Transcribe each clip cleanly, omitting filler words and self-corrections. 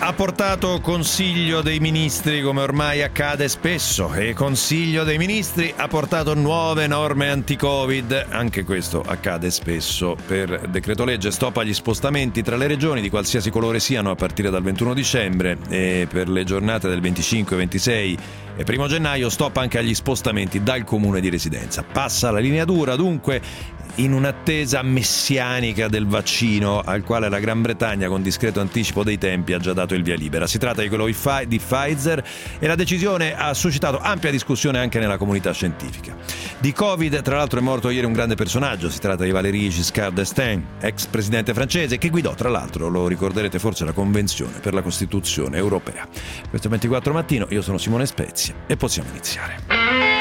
ha portato Consiglio dei Ministri, come ormai accade spesso, e Consiglio dei Ministri ha portato nuove norme anti-Covid. Anche questo accade spesso. Per decreto legge stop agli spostamenti tra le regioni di qualsiasi colore siano a partire dal 21 dicembre e per le giornate del 25, 26 e 1 gennaio stop anche agli spostamenti dal comune di residenza. Passa la linea dura dunque in un'attesa messianica del vaccino al quale la Gran Bretagna con discreto anticipo dei tempi ha già dato il via libera. Si tratta di quello di Pfizer e la decisione ha suscitato ampia discussione anche nella comunità scientifica. Di Covid tra l'altro è morto ieri un grande personaggio, si tratta di Valéry Giscard d'Estaing, ex presidente francese che guidò tra l'altro, lo ricorderete forse, la Convenzione per la Costituzione Europea. Questo è 24 Mattino, io sono Simone Spezia e possiamo iniziare.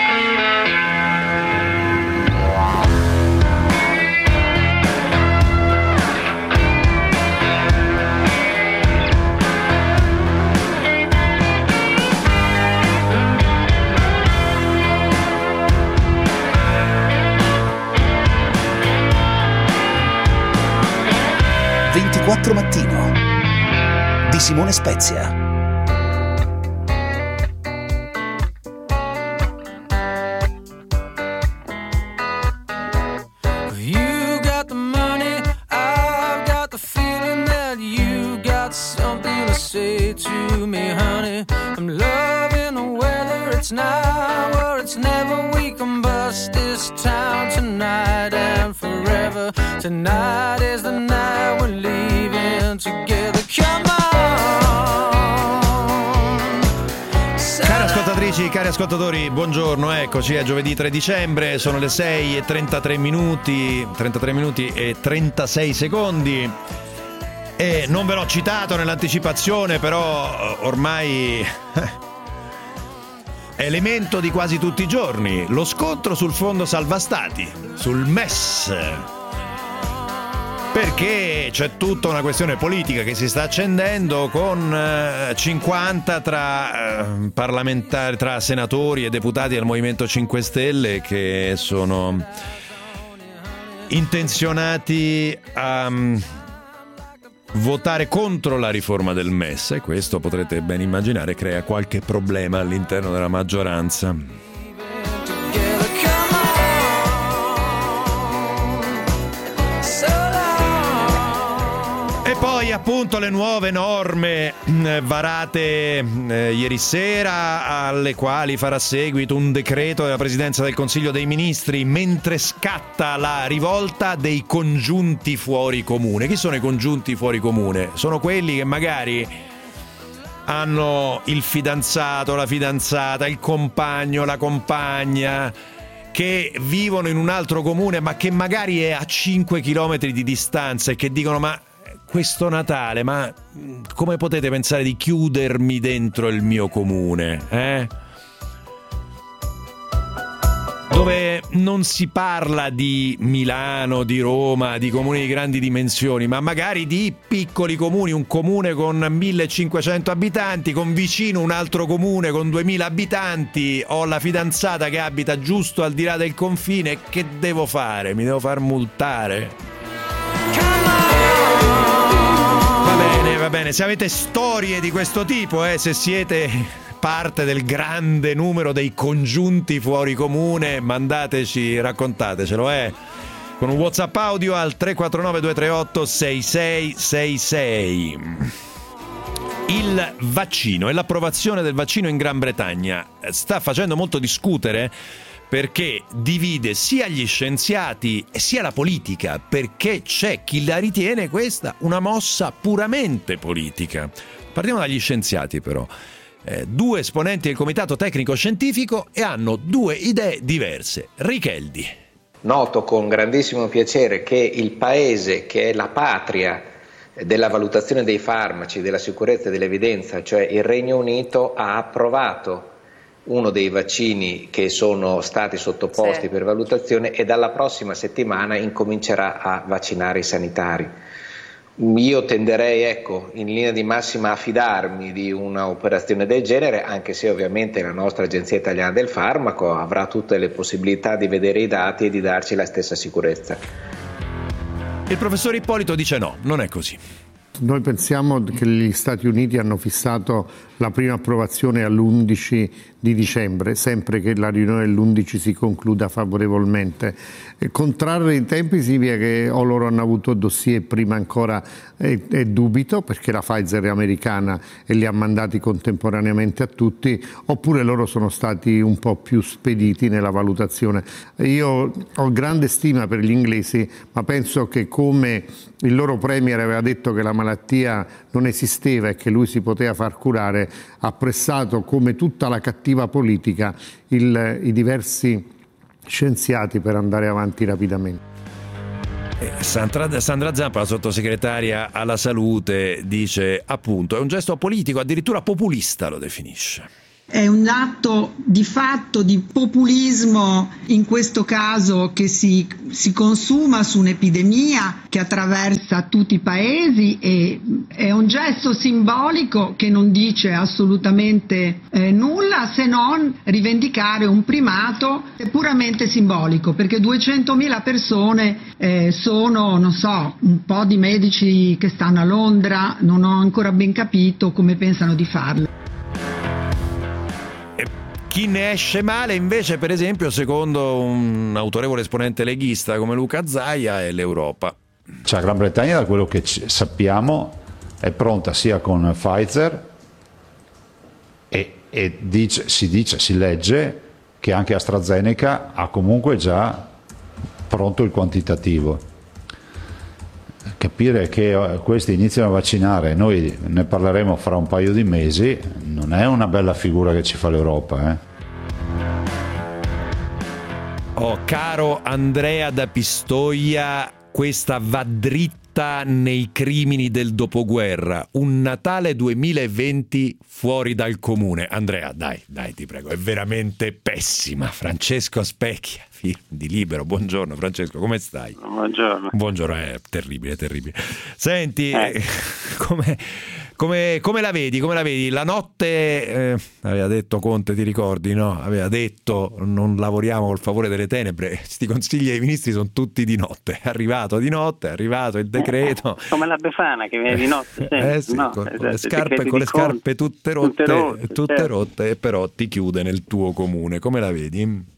Mattino di Simone Spezia. You got the money, I've got the feeling that you got something to say to me, honey. I'm loving the weather, it's now or it's never. We can bust this town tonight and forever. Tonight is the night we're leaving together. Come on. Cari ascoltatrici, cari ascoltatori, buongiorno, eccoci, è giovedì 3 dicembre, sono le 6:33 minuti e 36 secondi. E non ve l'ho citato nell'anticipazione, però ormai elemento di quasi tutti i giorni, lo scontro sul fondo salva stati, sul MES. Perché c'è tutta una questione politica che si sta accendendo con 50 tra parlamentari, tra senatori e deputati del Movimento 5 Stelle che sono intenzionati a votare contro la riforma del MES e questo, potrete ben immaginare, crea qualche problema all'interno della maggioranza. Poi appunto le nuove norme varate ieri sera, alle quali farà seguito un decreto della Presidenza del Consiglio dei Ministri, mentre scatta la rivolta dei congiunti fuori comune. Chi sono i congiunti fuori comune? Sono quelli che magari hanno il fidanzato, la fidanzata, il compagno, la compagna, che vivono in un altro comune ma che magari è a 5 chilometri di distanza e che dicono: ma questo Natale, ma come potete pensare di chiudermi dentro il mio comune? Dove non si parla di Milano, di Roma, di comuni di grandi dimensioni, ma magari di piccoli comuni, un comune con 1500 abitanti, con vicino un altro comune con 2000 abitanti, ho la fidanzata che abita giusto al di là del confine, che devo fare? Mi devo far multare? Va bene, se avete storie di questo tipo, se siete parte del grande numero dei congiunti fuori comune, mandateci, raccontatecelo, con un WhatsApp audio al 349 238 6666. Il vaccino e l'approvazione del vaccino in Gran Bretagna sta facendo molto discutere, perché divide sia gli scienziati e sia la politica, perché c'è chi la ritiene questa una mossa puramente politica. Partiamo dagli scienziati però. Due esponenti del comitato tecnico scientifico e hanno due idee diverse. Richeldi. Noto con grandissimo piacere che il paese che è la patria della valutazione dei farmaci, della sicurezza e dell'evidenza, cioè il Regno Unito, ha approvato uno dei vaccini che sono stati sottoposti per valutazione e dalla prossima settimana incomincerà a vaccinare i sanitari. Io tenderei, in linea di massima a fidarmi di una operazione del genere, anche se ovviamente la nostra Agenzia Italiana del Farmaco avrà tutte le possibilità di vedere i dati e di darci la stessa sicurezza. Il professor Ippolito dice no, non è così. noi pensiamo che gli Stati Uniti hanno fissato la prima approvazione all'11 di dicembre, sempre che la riunione dell'11 si concluda favorevolmente. Contrarre i tempi significa che o loro hanno avuto dossier prima ancora e dubito, perché la Pfizer è americana e li ha mandati contemporaneamente a tutti, oppure loro sono stati un po' più spediti nella valutazione. Io ho grande stima per gli inglesi, ma penso che come il loro premier aveva detto che la malattia non esisteva e che lui si poteva far curare, ha pressato come tutta la cattiva politica i diversi scienziati per andare avanti rapidamente. Sandra Zampa, la sottosegretaria alla salute, dice appunto è un gesto politico, addirittura populista lo definisce. È un atto di fatto di populismo, in questo caso che si consuma su un'epidemia che attraversa tutti i paesi, e è un gesto simbolico che non dice assolutamente nulla, se non rivendicare un primato puramente simbolico, perché 200.000 persone sono, non so, un po' di medici che stanno a Londra, non ho ancora ben capito come pensano di farlo. Chi ne esce male invece, per esempio, secondo un autorevole esponente leghista come Luca Zaia, è l'Europa. La Gran Bretagna, da quello che sappiamo, è pronta sia con Pfizer e si legge che anche AstraZeneca ha comunque già pronto il quantitativo. Capire che questi iniziano a vaccinare, noi ne parleremo fra un paio di mesi, non è una bella figura che ci fa l'Europa. Oh, caro Andrea da Pistoia, questa va dritta nei crimini del dopoguerra. Un Natale 2020 fuori dal comune. Andrea, dai, ti prego, è veramente pessima. Francesco Specchia, film di Libero. Buongiorno Francesco, come stai? Buongiorno, è terribile. Senti, come la vedi? La notte, aveva detto Conte, ti ricordi, no? Aveva detto non lavoriamo col favore delle tenebre. Questi consigli ai ministri sono tutti di notte. È arrivato di notte, è arrivato il decreto. Come la Befana che viene di notte. Sì, no, con le scarpe tutte rotte, però ti chiude nel tuo comune. Come la vedi?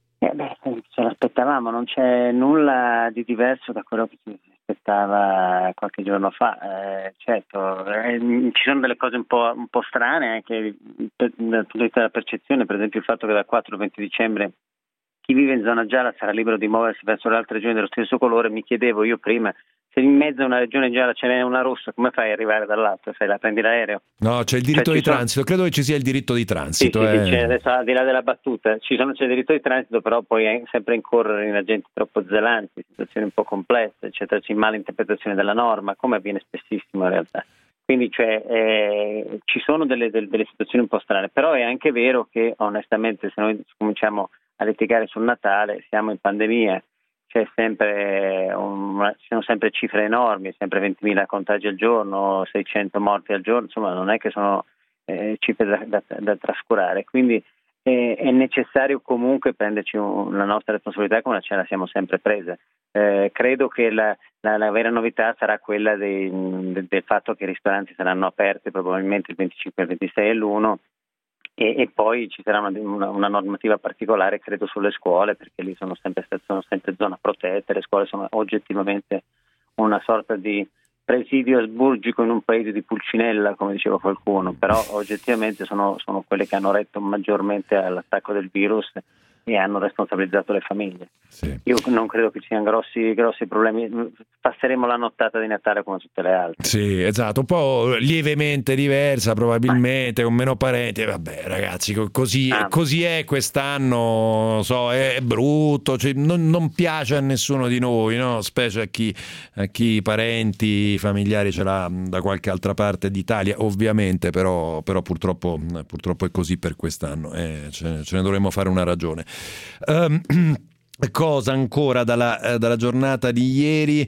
Ce l'aspettavamo, non c'è nulla di diverso da quello che ci aspettava qualche giorno fa. Certo, ci sono delle cose un po' strane anche dal punto di vista della percezione, per esempio il fatto che dal 4 al 20 dicembre chi vive in zona gialla sarà libero di muoversi verso le altre regioni dello stesso colore. Mi chiedevo io prima, se in mezzo a una regione gialla ce n'è una rossa, come fai ad arrivare dall'altra? Prendi l'aereo? No, c'è il diritto di transito, credo che ci sia il diritto di transito. Sì, adesso, al di là della battuta, c'è il diritto di transito, però poi è sempre incorrere in agenti troppo zelanti, situazioni un po' complesse, eccetera, c'è malinterpretazione della norma, come avviene spessissimo in realtà. Quindi ci sono delle situazioni un po' strane, però è anche vero che onestamente se noi cominciamo a litigare sul Natale, siamo in pandemia, ci sono sempre cifre enormi, sempre 20.000 contagi al giorno, 600 morti al giorno, insomma non è che sono cifre da trascurare, quindi è necessario comunque prenderci la nostra responsabilità come ce la siamo sempre prese. Credo che la vera novità sarà quella del fatto che i ristoranti saranno aperti probabilmente il 25, il 26 e l'1 e poi ci sarà una normativa particolare credo sulle scuole, perché lì sono sempre zona protetta, le scuole sono oggettivamente una sorta di presidio asburgico in un paese di Pulcinella, come diceva qualcuno, però oggettivamente sono quelle che hanno retto maggiormente all'attacco del virus e hanno responsabilizzato le famiglie. Sì. Io non credo che ci siano grossi problemi, passeremo la nottata di Natale come tutte le altre. Sì, esatto, un po' lievemente diversa probabilmente, con meno parenti, vabbè ragazzi, così è quest'anno, è brutto, cioè, non piace a nessuno di noi, no? Specie a chi parenti, familiari ce l'ha da qualche altra parte d'Italia, ovviamente, però purtroppo è così per quest'anno, ce ne dovremmo fare una ragione. Cosa ancora dalla giornata di ieri?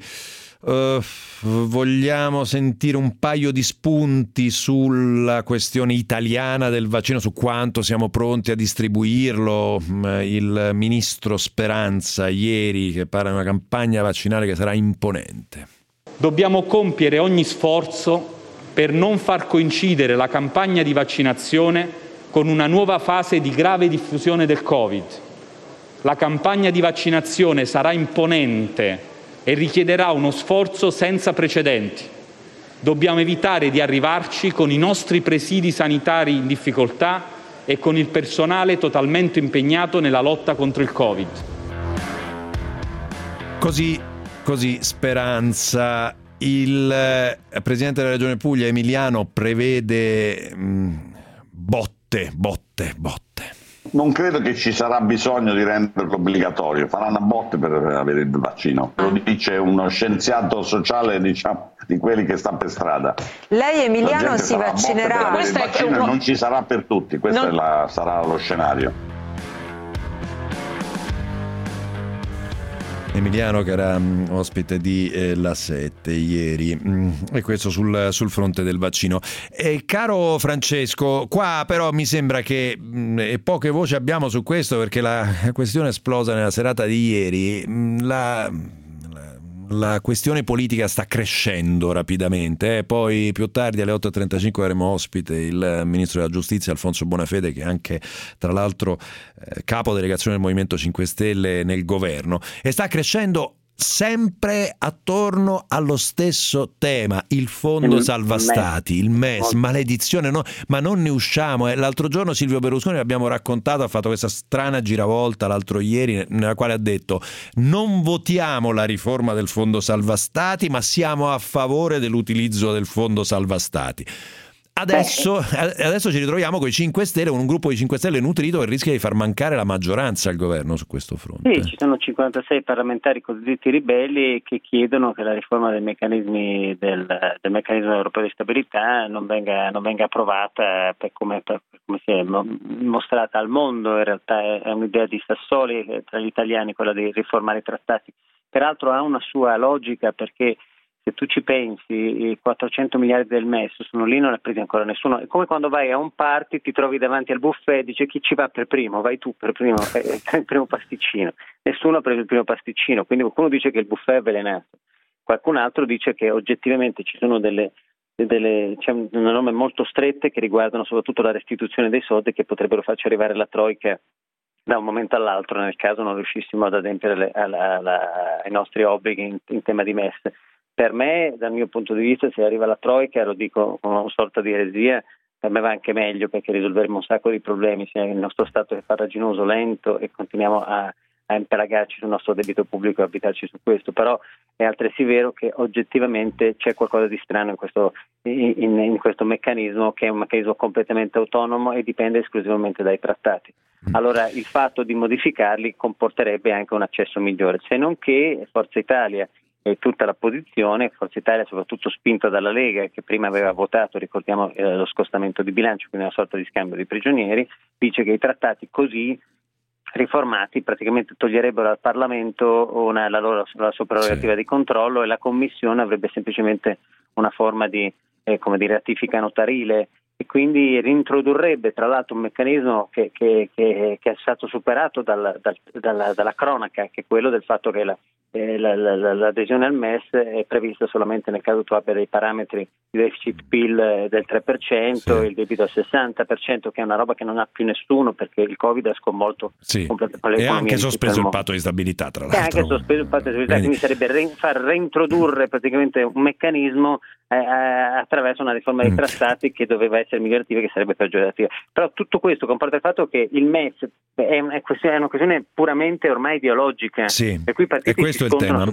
Vogliamo sentire un paio di spunti sulla questione italiana del vaccino, su quanto siamo pronti a distribuirlo. Il ministro Speranza ieri che parla di una campagna vaccinale che sarà imponente. Dobbiamo compiere ogni sforzo per non far coincidere la campagna di vaccinazione con una nuova fase di grave diffusione del Covid. La campagna di vaccinazione sarà imponente e richiederà uno sforzo senza precedenti. Dobbiamo evitare di arrivarci con i nostri presidi sanitari in difficoltà e con il personale totalmente impegnato nella lotta contro il Covid. Così Speranza. Il presidente della Regione Puglia, Emiliano, prevede botte. Non credo che ci sarà bisogno di renderlo obbligatorio, faranno a botte per avere il vaccino. Lo dice uno scienziato sociale, diciamo, di quelli che sta per strada. Lei, Emiliano, si vaccinerà? Il vaccino non ci sarà per tutti, questo sarà lo scenario. Emiliano, che era ospite di La 7 ieri, e questo sul fronte del vaccino. Caro Francesco, qua però mi sembra che poche voci abbiamo su questo, perché la questione è esplosa nella serata di ieri. La questione politica sta crescendo rapidamente. Poi più tardi alle 8.35 avremo ospite il ministro della Giustizia Alfonso Bonafede, che è anche tra l'altro capo delegazione del Movimento 5 Stelle nel governo, e sta crescendo sempre attorno allo stesso tema: il fondo salva stati, il MES, maledizione, no? Ma non ne usciamo. L'altro giorno Silvio Berlusconi, abbiamo raccontato, ha fatto questa strana giravolta l'altro ieri, nella quale ha detto: non votiamo la riforma del fondo salva stati, ma siamo a favore dell'utilizzo del fondo salva stati. Adesso ci ritroviamo con i 5 Stelle, con un gruppo di 5 Stelle nutrito che rischia di far mancare la maggioranza al governo su questo fronte. Sì, ci sono 56 parlamentari cosiddetti ribelli che chiedono che la riforma del meccanismo europeo di stabilità non venga approvata per come si è mostrata al mondo. In realtà è un'idea di Sassoli tra gli italiani, quella di riformare i trattati. Peraltro ha una sua logica, perché se tu ci pensi, i 400 miliardi del MES sono lì, non ne ha presi ancora nessuno. È come quando vai a un party, ti trovi davanti al buffet e dice: chi ci va per primo? Vai tu per primo, il primo pasticcino. Nessuno ha preso il primo pasticcino, quindi qualcuno dice che il buffet è avvelenato, qualcun altro dice che oggettivamente ci sono c'è una norme molto strette che riguardano soprattutto la restituzione dei soldi, che potrebbero farci arrivare la troika da un momento all'altro nel caso non riuscissimo ad adempiere ai nostri obblighi in tema di MES. Per me, dal mio punto di vista, se arriva la troika, lo dico con una sorta di eresia, per me va anche meglio, perché risolveremo un sacco di problemi, sia il nostro Stato che è farraginoso, lento, e continuiamo a impelagarci sul nostro debito pubblico e abbitarci su questo. Però è altresì vero che oggettivamente c'è qualcosa di strano in questo meccanismo, che è un meccanismo completamente autonomo e dipende esclusivamente dai trattati. Allora il fatto di modificarli comporterebbe anche un accesso migliore, se non che Forza Italia e tutta la posizione, Forza Italia soprattutto spinta dalla Lega, che prima aveva votato, ricordiamo, lo scostamento di bilancio, quindi una sorta di scambio di prigionieri, dice che i trattati così riformati praticamente toglierebbero al Parlamento la sua prerogativa di controllo, e la Commissione avrebbe semplicemente una forma di ratifica notarile, e quindi reintrodurrebbe tra l'altro un meccanismo che è stato superato dalla cronaca, che è quello del fatto che l'adesione al MES è prevista solamente nel caso tu abbia dei parametri di deficit PIL del 3% e il debito al 60%, che è una roba che non ha più nessuno, perché il Covid ha sconvolto completamente l'economia. E anche sospeso il patto di stabilità, tra l'altro. E anche sospeso il patto di stabilità, quindi sarebbe far reintrodurre praticamente un meccanismo attraverso una riforma dei trattati che doveva essere migliorativa e che sarebbe peggiorativa. Però tutto questo comporta il fatto che il MES è una questione puramente ormai ideologica, per cui e questo è il tema.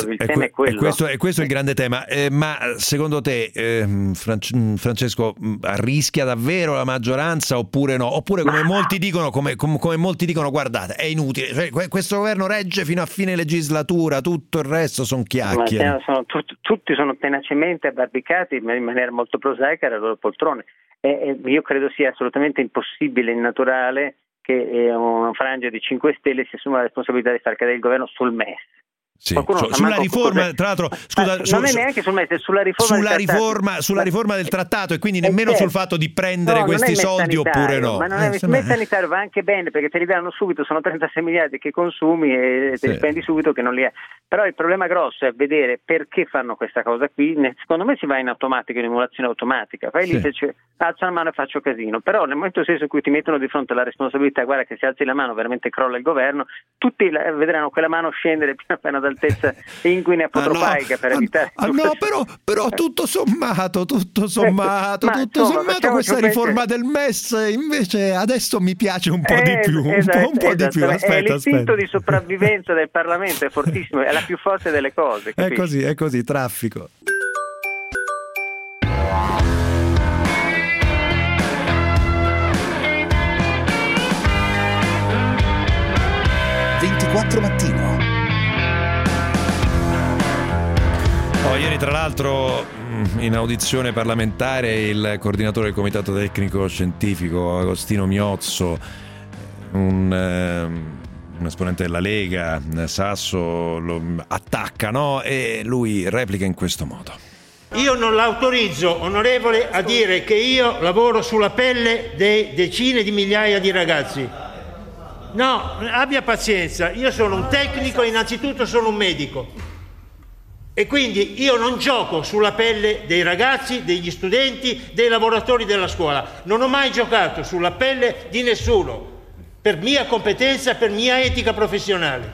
E questo è il grande tema. Ma secondo te, Francesco, rischia davvero la maggioranza oppure no? Oppure come molti dicono, guardate, è inutile, cioè, questo governo regge fino a fine legislatura, tutto il resto sono chiacchiere. Tutti sono tenacemente abbarbicati in maniera molto prosaica alle loro poltrone. Io credo sia assolutamente impossibile e innaturale che una frangia di 5 Stelle si assuma la responsabilità di far cadere il governo sul MES. Sì. Sulla riforma, tra l'altro, scusa, non è neanche sul MES, è sulla riforma del trattato, e quindi nemmeno sul fatto di prendere questi soldi oppure no. Ma non è il MES sanitario, va anche bene perché te li danno subito, sono 36 miliardi che consumi e te li spendi subito che non li è. Però il problema grosso è vedere perché fanno questa cosa qui. Secondo me si va in automatico, in emulazione automatica, fai lì, alzo la mano e faccio casino, però nel momento stesso in cui ti mettono di fronte alla responsabilità, guarda che se alzi la mano veramente crolla il governo, tutti vedranno quella mano scendere piano piano d'altezza inguine apotropaica per evitare però tutto sommato questa riforma del MES invece adesso mi piace un po' di più, un po' di più. L'istinto di sopravvivenza del Parlamento è fortissimo, è la più forte delle cose, capisci? È così, traffico. Mattino. Ieri tra l'altro in audizione parlamentare il coordinatore del comitato tecnico scientifico Agostino Miozzo, un esponente della Lega, Sasso, lo attacca, no? E lui replica in questo modo. Io non l'autorizzo, onorevole, a dire che io lavoro sulla pelle dei decine di migliaia di ragazzi. No, abbia pazienza, io sono un tecnico e innanzitutto sono un medico e quindi io non gioco sulla pelle dei ragazzi, degli studenti, dei lavoratori della scuola. Non ho mai giocato sulla pelle di nessuno, per mia competenza, per mia etica professionale.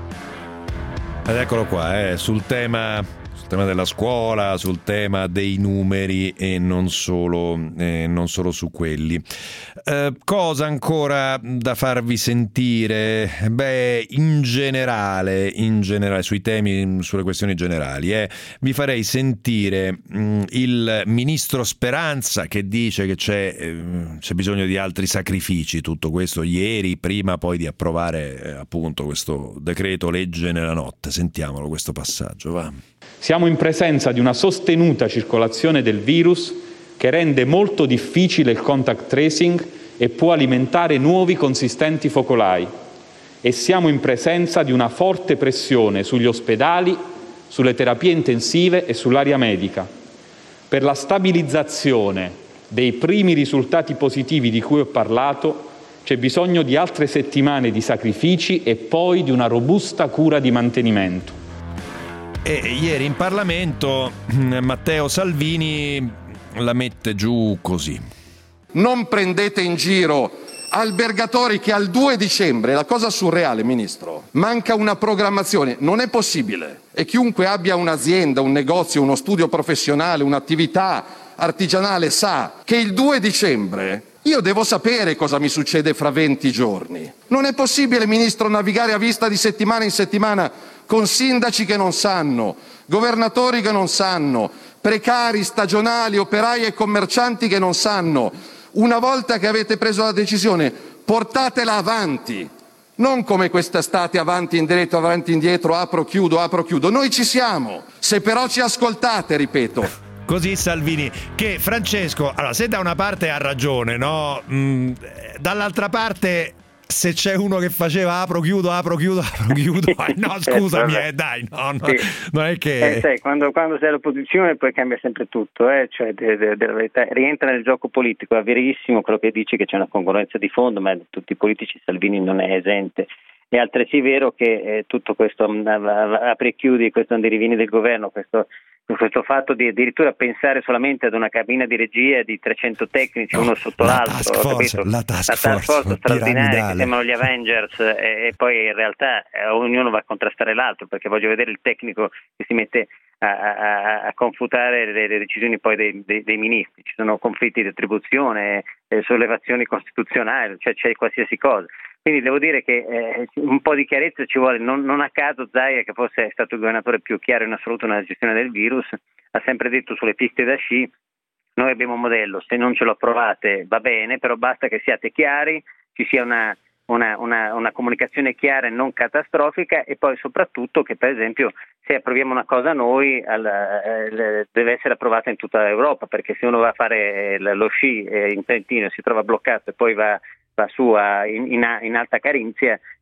Ed eccolo qua, sul tema della scuola, sul tema dei numeri e non solo su quelli. Cosa ancora da farvi sentire? In generale sui temi, sulle questioni generali, vi farei sentire il ministro Speranza che dice che c'è bisogno di altri sacrifici. Tutto questo ieri, prima poi di approvare appunto questo decreto legge nella notte. Sentiamolo questo passaggio, va. Siamo in presenza di una sostenuta circolazione del virus che rende molto difficile il contact tracing e può alimentare nuovi consistenti focolai. E siamo in presenza di una forte pressione sugli ospedali, sulle terapie intensive e sull'area medica. Per la stabilizzazione dei primi risultati positivi di cui ho parlato c'è bisogno di altre settimane di sacrifici e poi di una robusta cura di mantenimento. E ieri in Parlamento Matteo Salvini la mette giù così. Non prendete in giro albergatori che al 2 dicembre, la cosa surreale, Ministro, manca una programmazione, non è possibile. E chiunque abbia un'azienda, un negozio, uno studio professionale, un'attività artigianale sa che il 2 dicembre io devo sapere cosa mi succede fra 20 giorni. Non è possibile, Ministro, navigare a vista di settimana in settimana con sindaci che non sanno, governatori che non sanno, precari, stagionali, operai e commercianti che non sanno. Una volta che avete preso la decisione, portatela avanti. Non come quest'estate, avanti, indietro, avanti, indietro, apro, chiudo. Noi ci siamo. Se però ci ascoltate, ripeto. Così Salvini, che Francesco, allora se da una parte ha ragione, no? Dall'altra parte, se c'è uno che faceva apro chiudo, no scusami, dai, no, sì. Non è che sai, quando sei all'opposizione poi cambia sempre tutto, cioè della verità, rientra nel gioco politico, è verissimo quello che dici, che c'è una concorrenza di fondo, ma tutti i politici Salvini non è esente. È altresì vero che tutto questo apri e chiudi, questo andirivini del governo, questo fatto di addirittura pensare solamente ad una cabina di regia di 300 tecnici, uno sotto l'altro, la task force straordinaria che sembrano gli Avengers e poi in realtà ognuno va a contrastare l'altro, perché voglio vedere il tecnico che si mette a confutare le decisioni poi dei ministri. Ci sono conflitti di attribuzione, sollevazioni costituzionali, cioè c'è qualsiasi cosa. Quindi devo dire che un po' di chiarezza ci vuole. Non a caso Zaia, che forse è stato il governatore più chiaro in assoluto nella gestione del virus, ha sempre detto sulle piste da sci: noi abbiamo un modello, se non ce lo approvate va bene, però basta che siate chiari, ci sia una comunicazione chiara e non catastrofica, e poi soprattutto che per esempio se approviamo una cosa noi deve essere approvata in tutta Europa, perché se uno va a fare lo sci in Trentino e si trova bloccato e poi va su in Alta Carinzia,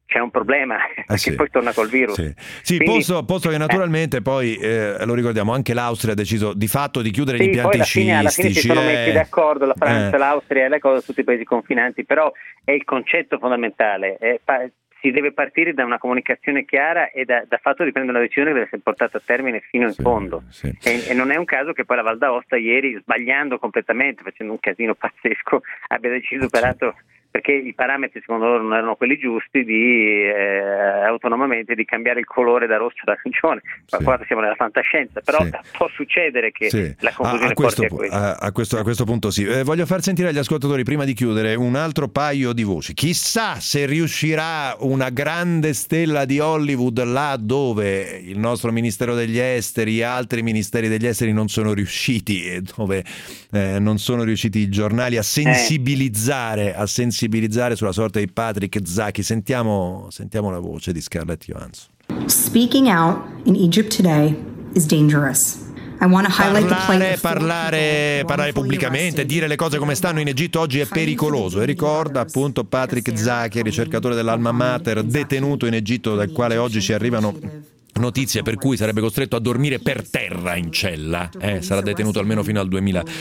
c'è un problema, perché poi torna col virus. Sì, quindi, posto che naturalmente poi, lo ricordiamo, anche l'Austria ha deciso di fatto di chiudere gli impianti sciistici. Alla fine si sono messi d'accordo, la Francia, l'Austria, tutti i paesi confinanti, però è il concetto fondamentale, si deve partire da una comunicazione chiara e da fatto di prendere una decisione che deve essere portata a termine fino in fondo. E non è un caso che poi la Val d'Aosta ieri, sbagliando completamente, facendo un casino pazzesco, abbia deciso operato, perché i parametri secondo loro non erano quelli giusti, di autonomamente di cambiare il colore da rosso ad arancione. Qua siamo nella fantascienza, però può succedere che la conclusione porti a questo. A questo punto sì. Voglio far sentire agli ascoltatori, prima di chiudere, un altro paio di voci. Chissà se riuscirà una grande stella di Hollywood là dove il nostro Ministero degli Esteri e altri ministeri degli esteri non sono riusciti, e dove non sono riusciti i giornali a sensibilizzare sulla sorte di Patrick Zaki. Sentiamo la voce di Scarlett Johansson. Speaking out in Egypt today is dangerous. I want to highlight the plight of parlare pubblicamente, dire le cose come stanno in Egitto oggi è pericoloso, e ricorda appunto Patrick Zaki, ricercatore dell'Alma Mater, detenuto in Egitto, dal quale oggi ci arrivano notizie per cui sarebbe costretto a dormire per terra in cella, sarà detenuto almeno fino al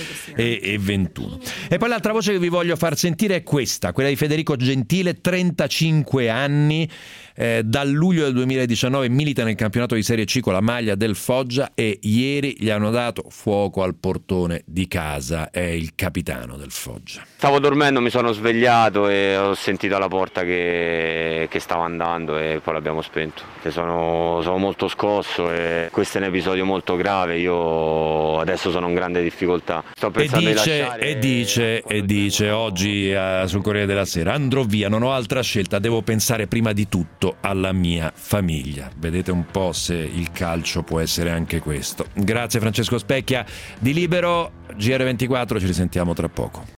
2021. E poi l'altra voce che vi voglio far sentire è questa, quella di Federico Gentile, 35 anni, dal luglio del 2019 milita nel campionato di Serie C con la maglia del Foggia, e ieri gli hanno dato fuoco al portone di casa. È il capitano del Foggia. Stavo dormendo, mi sono svegliato e ho sentito alla porta che stava andando, e poi l'abbiamo spento. Sono molto scosso, e questo è un episodio molto grave. Io adesso sono in grande difficoltà. Sto pensando di lasciare. E dice oggi sul Corriere della Sera: andrò via, non ho altra scelta, devo pensare prima di tutto alla mia famiglia. Vedete un po' se il calcio può essere anche questo. Grazie Francesco Specchia di Libero. GR24, ci risentiamo tra poco.